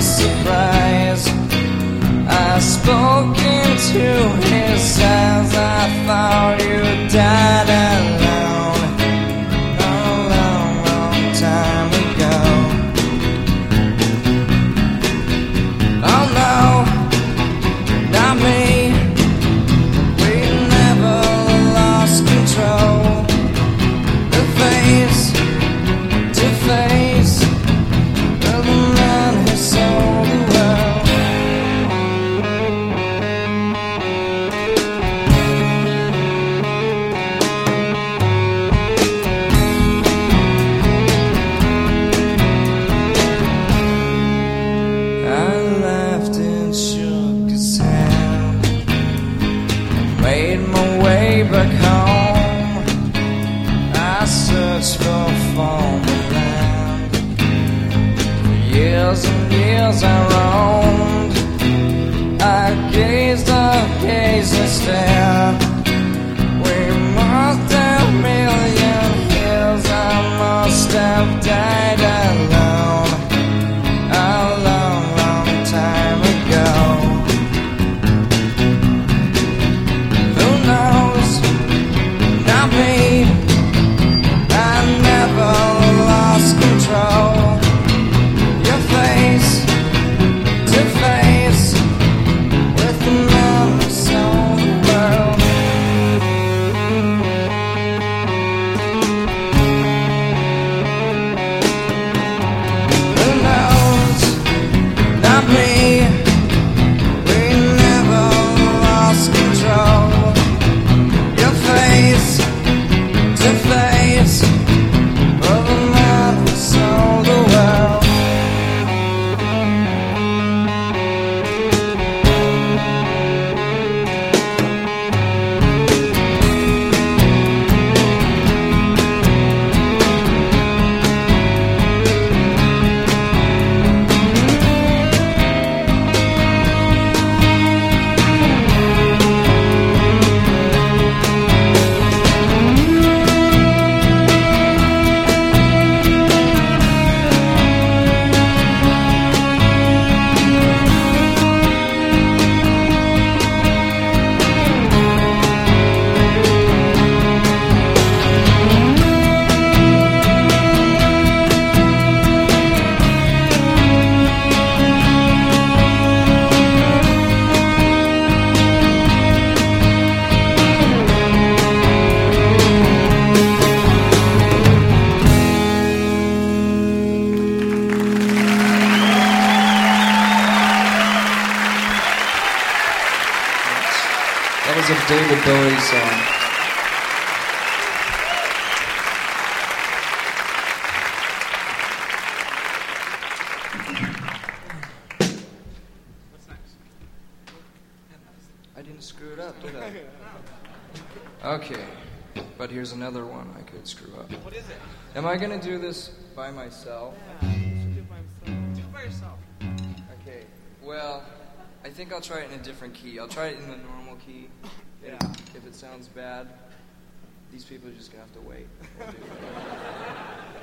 surprise. I spoke into his eyes. I thought you died alone a long, long time ago. Oh no, not me. We never lost control. The face to face of the man who sold the world. I laughed and shook his hand, made my way back home. I searched for former land. For years and years I roamed. I gazed and stared. We must have million years. I must have died alone a long, long time ago. Who knows? Not me. I never lost control. Your face to face with the man who sold the world. Who knows? Not me. We never lost control. Your face to face of a man who sold the world. That was a David Bowie song. What's next? I didn't screw it up, did I? Okay, but here's another one I could screw up. What is it? Am I gonna do this by myself? Yeah, you should do it by himself. Do it by yourself. Okay, well, I think I'll try it in a different key. I'll try it in the normal key. Yeah. If it sounds bad, these people are just gonna have to wait. We'll do it.